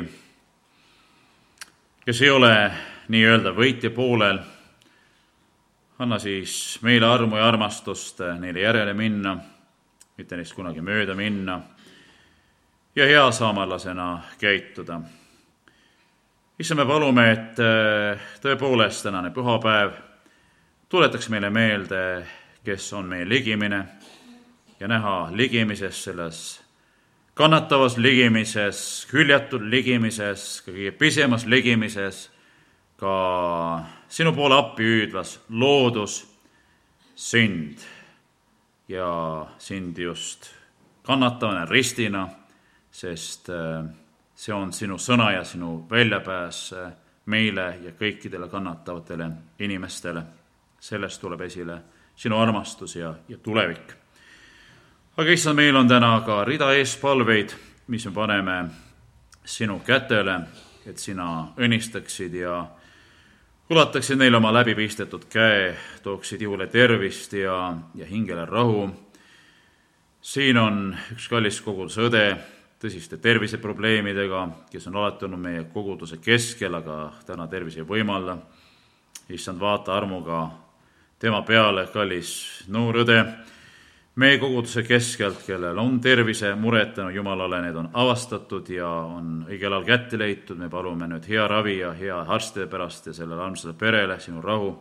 kes ei ole nii-öelda võitja poolel. Anna siis meile armu ja armastust neile järele minna, mitte neist kunagi mööda minna ja hea saamarlasena käituda. Issa me palume, et tõepoolest tänane pühapäev tuletaks meile meelde, kes on meie ligimine ja näha ligimises, selles kannatavas ligimises, hüljatud ligimises, kõige pisemas ligimises, ka sinu poole appi hüüdvas loodus sind ja sind just kannatavana ristina, sest see on sinu sõna ja sinu väljapääs meile ja kõikidele kannatavatele inimestele. Sellest tuleb esile sinu armastus ja, ja tulevik. Aga issand, meil on täna ka rida eespalveid, mis me paneme sinu kätele, et sina õnnistaksid ja ulataksid neile oma läbipistetud käe, tooksid ihule tervist ja, ja hingele rahu. Siin on üks kallis koguduse õde tõsiste terviseprobleemidega, kes on alati olnud meie koguduse keskel, aga täna tervis ei võimalda. Issand, vaata armuga tema peale, kallis noor õde, meie koguduse keskelt, kellel on tervise mured tänu Jumalale, need on avastatud ja on õigel ajal kätte leitud. Me palume nüüd hea ravi ja hea arstide pärast ja sellele armsale perele sinu rahu.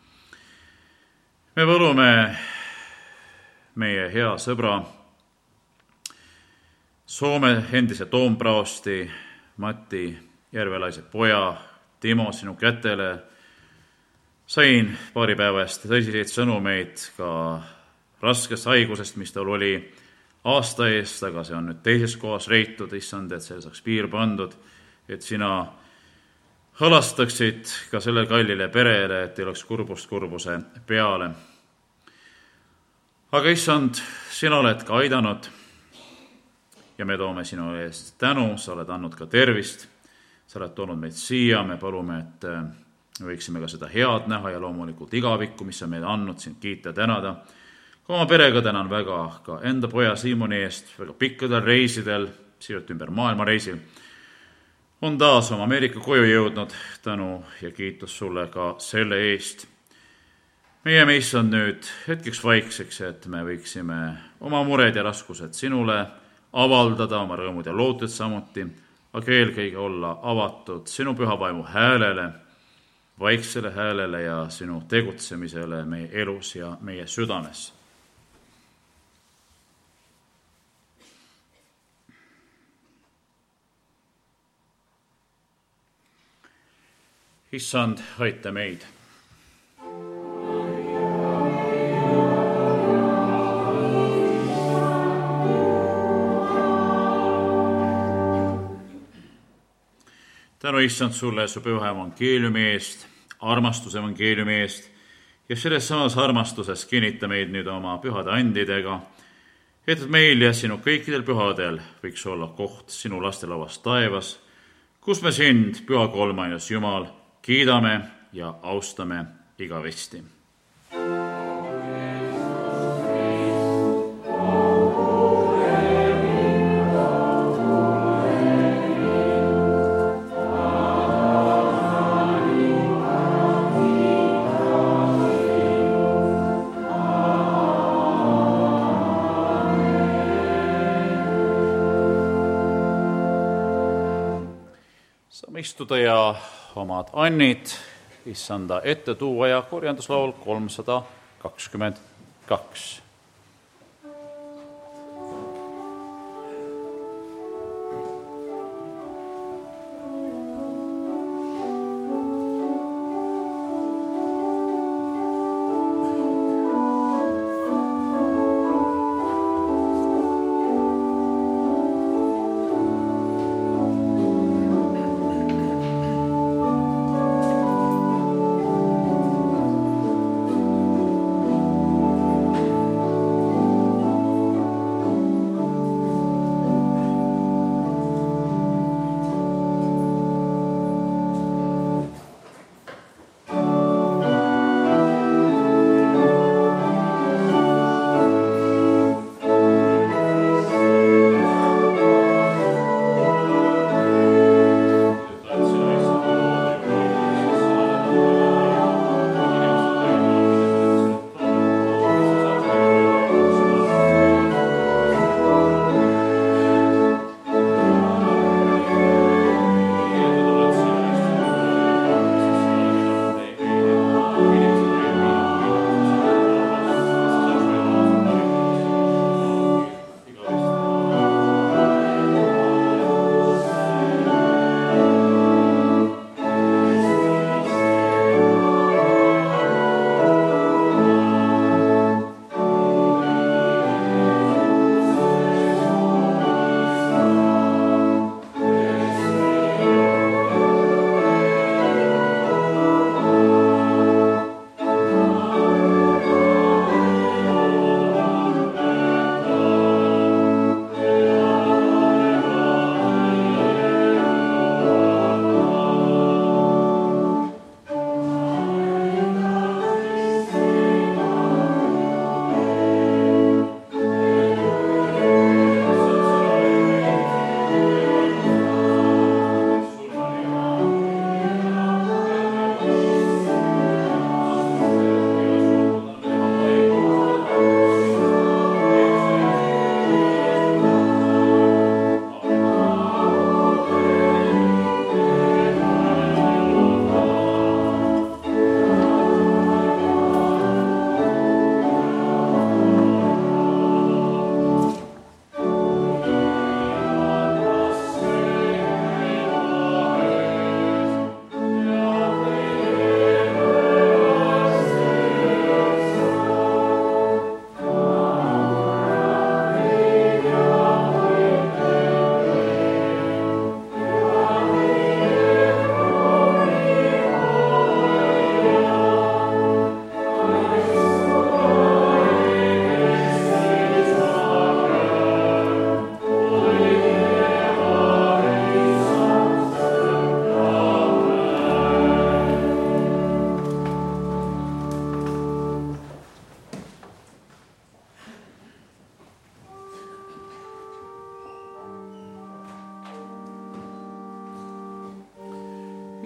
Me palume meie hea sõbra Soome endise toompraosti Matti Järvelaise poja Timo sinu kätele. Sain paari päeva eest tõsiseid sõnumeid ka raskest haigusest, mis tal oli aasta eest, aga see on nüüd teises kohas reitud, issand, et see saaks piir pandud, et sina halastaksid ka selle kallile perele, et ei oleks kurbust kurbuse peale. Aga issand, sina oled ka aidanud ja me toome sinu eest tänu, sa oled andnud ka tervist, sa oled toonud meid siia, me palume, et me võiksime ka seda head näha ja loomulikult igavikku, mis sa meile andnud, sind kiita ja tänada. Ka oma perega tänan väga ka enda poja Siimoni eest, väga pikkadel reisidel, siiralt ümber maailma reisil. On taas oma Ameerika koju jõudnud, tänu ja kiitus sulle ka selle eest. Meie meis on nüüd hetkeks vaikseks, et me võiksime oma mured ja raskused sinule avaldada, oma rõõmud ja lootud samuti, aga eelkõige olla avatud sinu püha vaimu häälele, vaiksele häälele ja sinu tegutsemisele meie elus ja meie südames. Issand, aita meid. Tänu, issand, sulle su püha evangeeliumi eest, armastuse evangeeliumi eest ja selles samas armastuses kinnita meid nüüd oma pühade andidega, et meil ja sinu kõikidel pühadel võiks olla koht sinu lastelauas taevas, kus me sind, püha kolmainas Jumal, kiidame ja austame igavesti. Istuda ja omad annid issanda ette tuua ja korjanduslaul kolmsada kakskümmend kaks.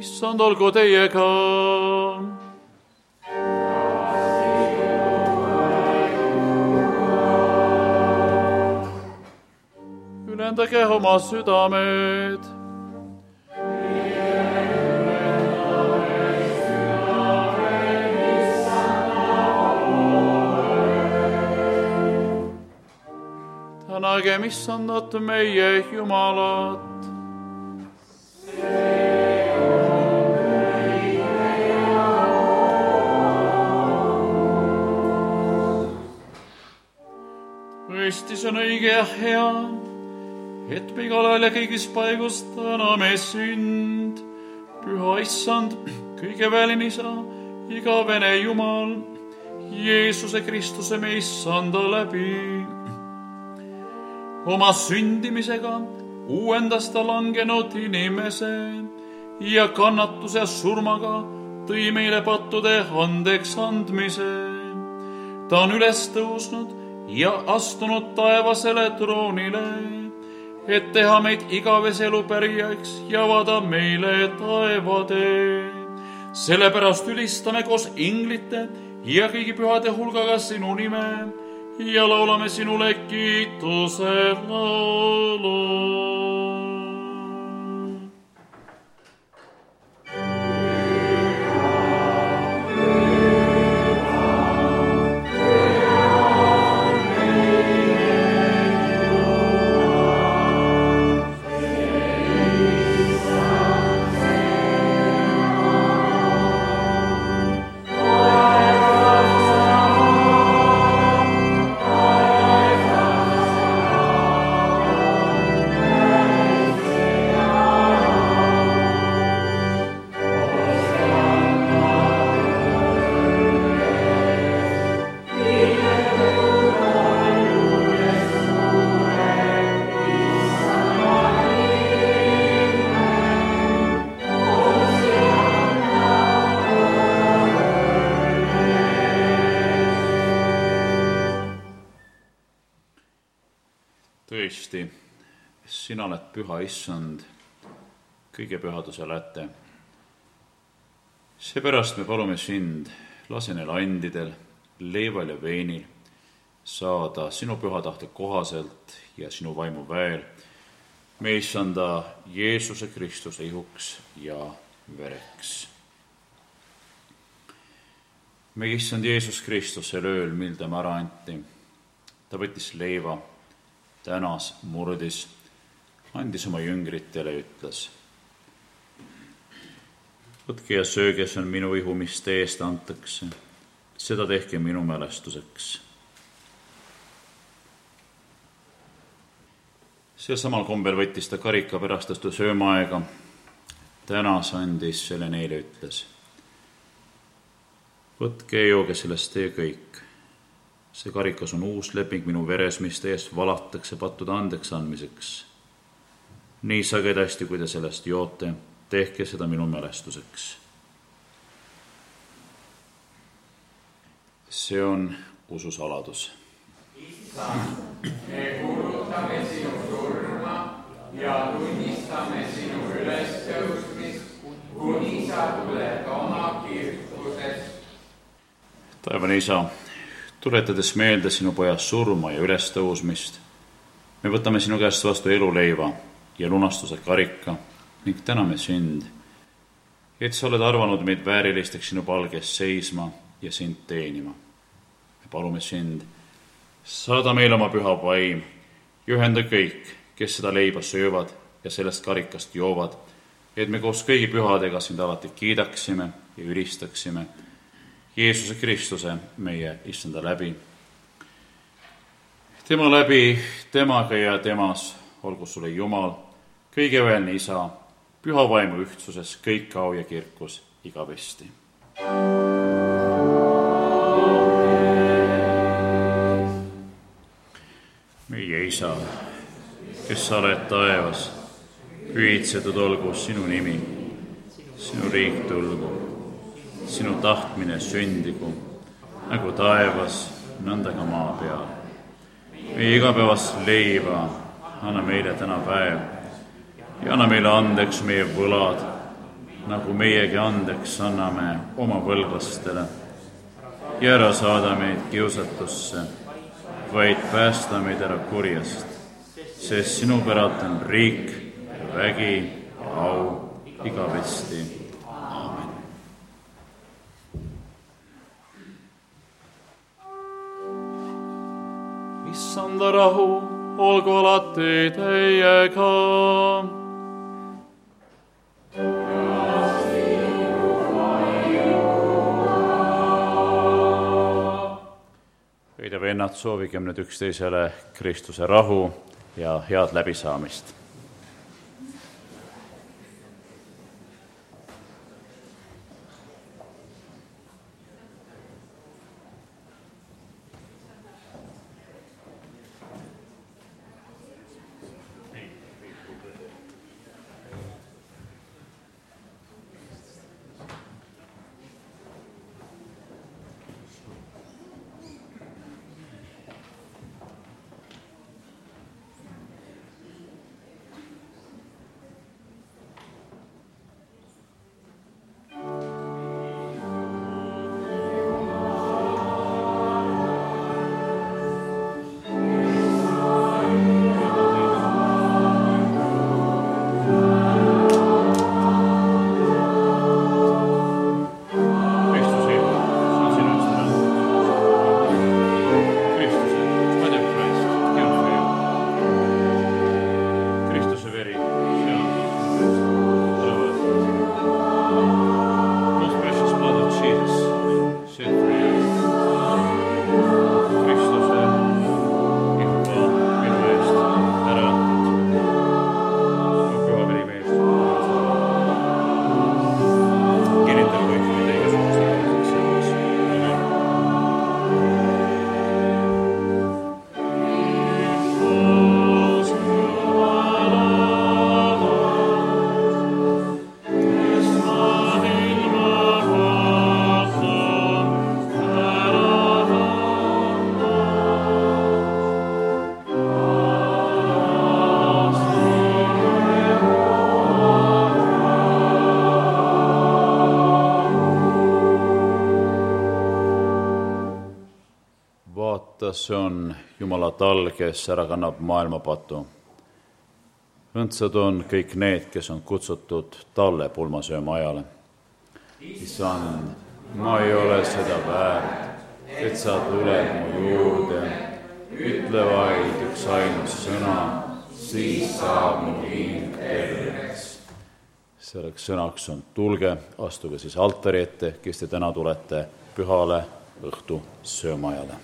issand olgu teiega. Ülendage oma südamed. Tänagem issandat meie Jumalat. Tõestis on õige ja hea, et me igal ajal ja kõigis paigus täname sind, püha issand, kõige väeline isa, igavene Jumal, Jeesuse Kristuse me issanda läbi. Oma sündimisega uuendas ta langenud inimese ja kannatuse ja surmaga tõi meile pattude andeks andmise. Ta on üles tõusnud ja astunud taevasele troonile, et teha meid igavese elu pärijaks ja avada meile taevatee. Sellepärast ülistame koos inglite ja kõigi pühade hulgaga sinu nime ja laulame sinule kiituse laulu. Tõesti, sina oled püha issand, kõige pühaduse läte. Seepärast me palume sind, lase neil andidel, leival ja veinil saada sinu püha tahte kohaselt ja sinu vaimu väel me issanda Jeesuse Kristuse ihuks ja vereks. Me issand Jeesus Kristus sel ööl, mil ta ära anti, ta võttis leiva, tänas, murdis, andis oma jüngritele ja ütles: võtke ja sööge, see on minu ihu, mis teie eest antakse. Seda tehke minu mälestuseks. Sel samal kombel võttis ta karika pärast astu söömaaega, tänas, andis selle neile, ütles: võtke ja jooge sellest teie kõik. See karikas on uus leping minu veres, mis teie eest valatakse pattude andeks andmiseks. Nii sagedasti, kui te sellest joote, tehke seda minu mälestuseks. See on ususaladus. Issand, me kuulutame sinu surma ja tunnistame sinu ülestõusmist, kuni sa tuled oma kirkuses. Taevane isa, tuletades meelde sinu poja surma ja ülestõusmist, me võtame sinu käest vastu eluleiva ja lunastuse karika ning täname sind, et sa oled arvanud meid väärilisteks sinu palges seisma ja sind teenima. Me palume sind, saada meile oma püha vaim ja ühenda kõik, kes seda leiba söövad ja sellest karikast joovad, et me koos kõigi pühadega sind alati kiidaksime ja ülistaksime Jeesuse Kristuse, meie issanda läbi. Tema läbi, temaga ja temas olgu sulle Jumal, kõige väelne isa, püha vaimu ühtsuses, kõik au ja kirkus igavesti. Meie isa, kes sa oled taevas, pühitsetud olgu sinu nimi, sinu riik tulgu, sinu tahtmine sündigu, nagu taevas, nõnda ka maa peal. Meie igapäevast leiva anna meile täna päev ja anna meile andeks meie võlad, nagu meiegi andeks anname oma võlglastele. ja ära saada meid kiusatusse, vaid päästa meid ära kurjast, sest sinu päralt on riik, vägi ja au igavesti. Aamen. Issanda rahu olgu alati teiega. ja vennad, soovigem nüüd üksteisele Kristuse rahu ja head läbisaamist. See on Jumala tal, kes ära kannab maailma patu. Õndsad on kõik need, kes on kutsutud talle pulmasööma ajale. Issand, ma ei ole seda väärt, et sa tuled mu juurde. Ütle vaid üks ainus sõna, siis saab mu hing terveks. Selleks sõnaks on tulge, astuge siis altari ette, kes te täna tulete pühale õhtu söömaajale.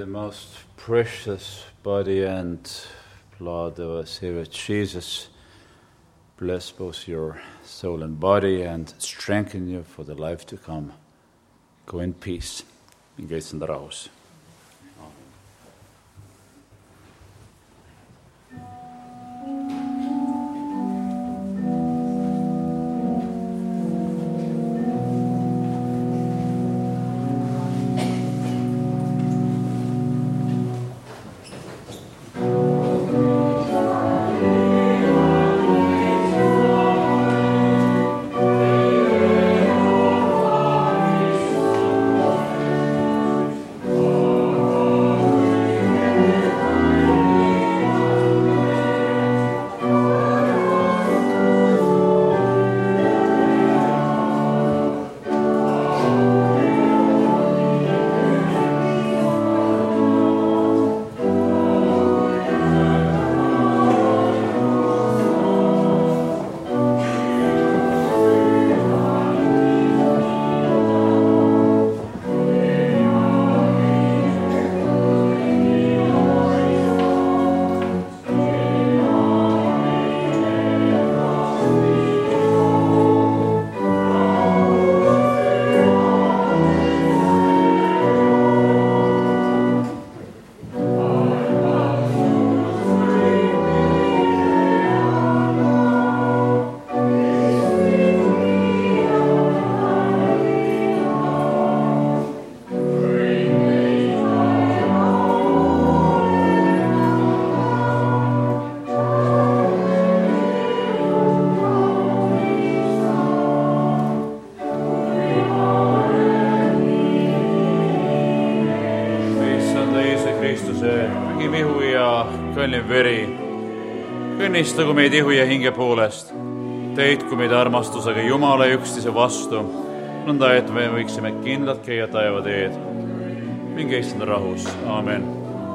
most precious body and blood of our Savior Jesus, bless both your soul and body and strengthen you for the life to come. Go in peace. Minge issanda rahus. Veri, kõnnistagu meid ihu ja hinge poolest, teidku meid armastusega Jumala ja üksteise vastu, nõnda et me võiksime kindlalt käia taeva teed. Minge issanda rahus. Aamen.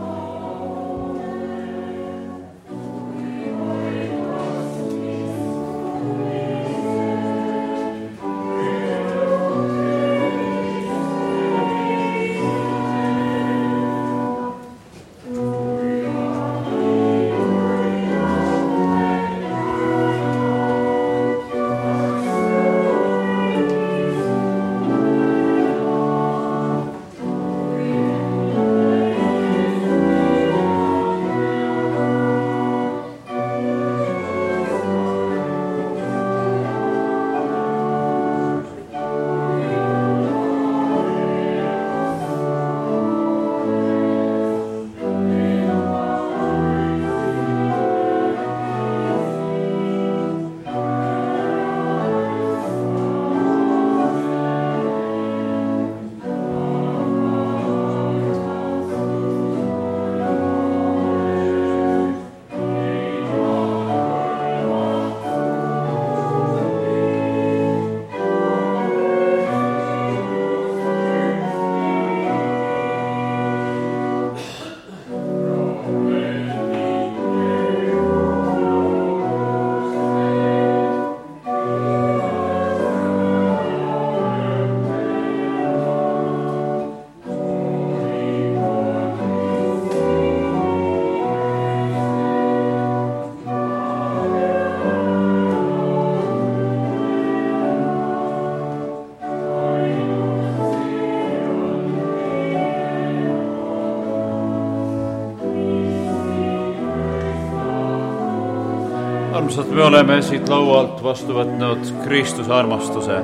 Armsad, me oleme siit laualt vastu võtnud Kristuse armastuse.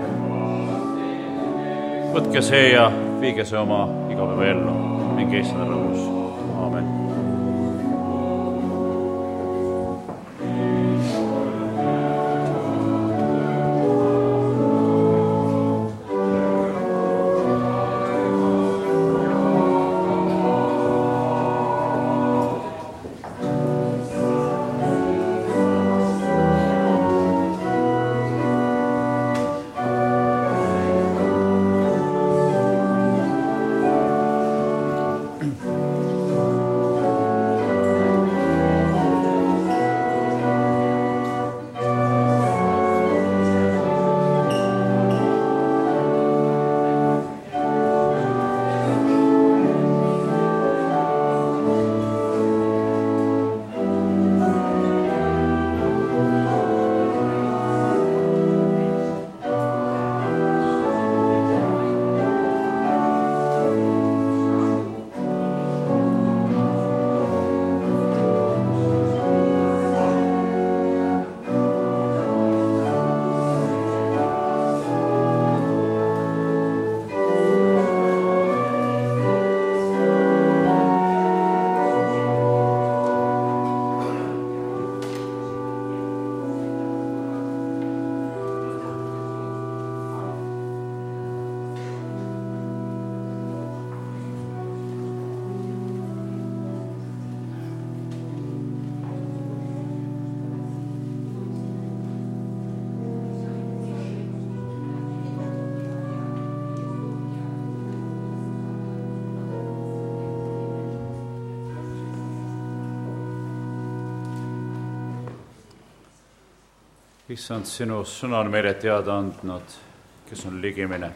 Võtke see ja viige see oma igapäevaellu. Minge issanda rahus. Aamen. issand, sinu sõna on meile teada andnud, kes on ligimine.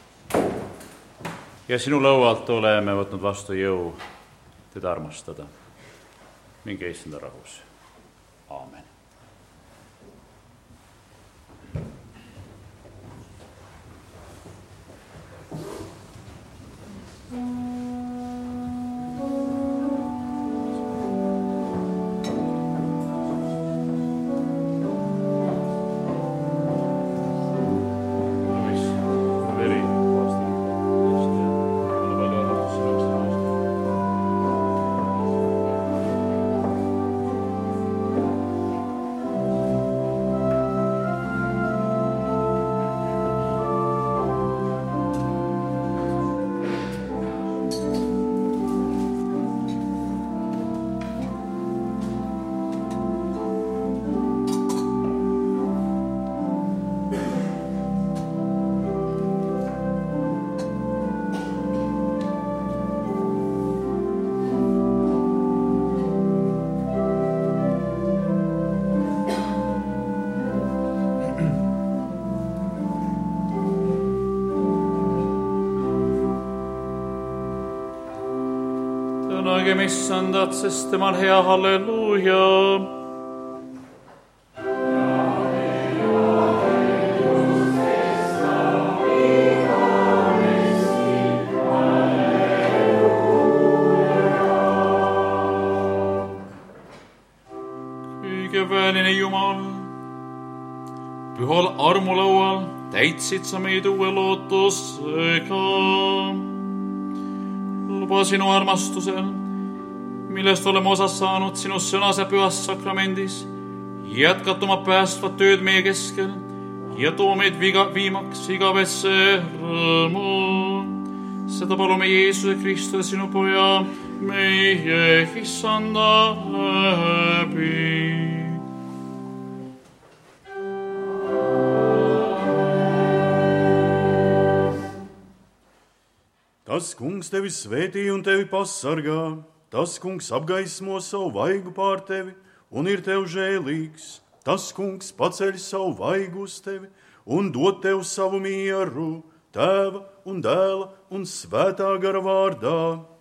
Ja sinu laualt oleme võtnud vastu jõu teda armastada. Minge issanda rahus. Aamen. Tänagem issandat, sest temal hea, halleluuja. Kõigeväeline Jumal, pühal armulaual täitsid sa meid uue lootusega. Luba sinu armastusel, millest oleme osas saanud sinu sõnas ja pühas sakramendis, jätkat oma päästvat tööd meie keskel ja too meid viga, viimaks igavesse rõõmu. Seda palume Jeesuse Kristuse, sinu poja, meie issanda läbi. Tas kungs tevi svētī un tevi pasargā, tas kungs apgaismo savu vaigu pār tevi un ir tev žēlīgs. Tas kungs paceļ savu vaigu uz tevi un dod tev savu mieru, Tēva un Dēla un Svētā gara vārdā.